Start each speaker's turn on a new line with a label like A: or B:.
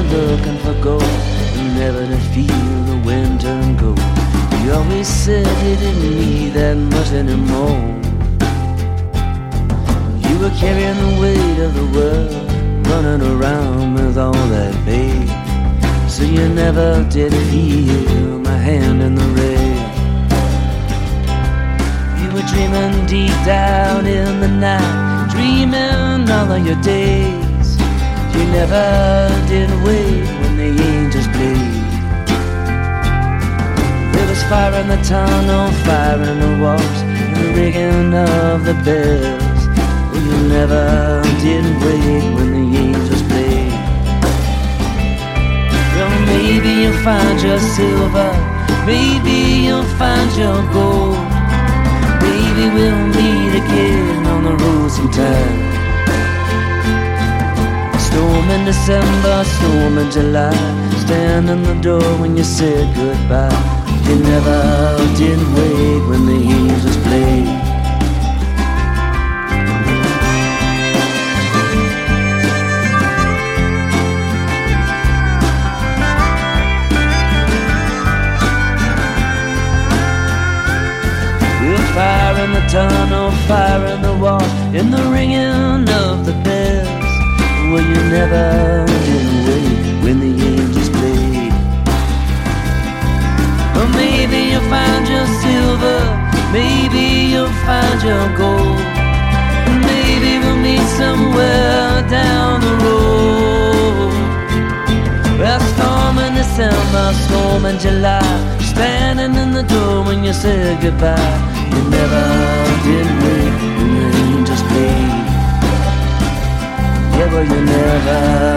A: looking for gold, and never to feel the wind turn cold. You always said you didn't need that much anymore. You were carrying the weight of the world, running around with all that babe. So you never did feel my hand in the rail. You were dreaming deep down in the night, dreaming all of your days. You never did wait when the angels played. There was fire in the tunnel, fire in the walls, and the ringing of the bells. Oh, you never did wait when the angels played. Well, maybe you'll find your silver, maybe you'll find your gold. Maybe we'll meet again on the road sometime. Storm in December, storm in July, stand in the door when you said goodbye. You never did wait when the angels played. Fire in the tunnel, fire in the wall, in the ringing of the bells. Well, you never did wait when the angels played. Well, maybe you'll find your silver, maybe you'll find your gold. Maybe we'll meet somewhere down the road. Well, storm in December, storm in July, standing in the door when you said goodbye. You never did wait when the angels played. Yeah, well, you never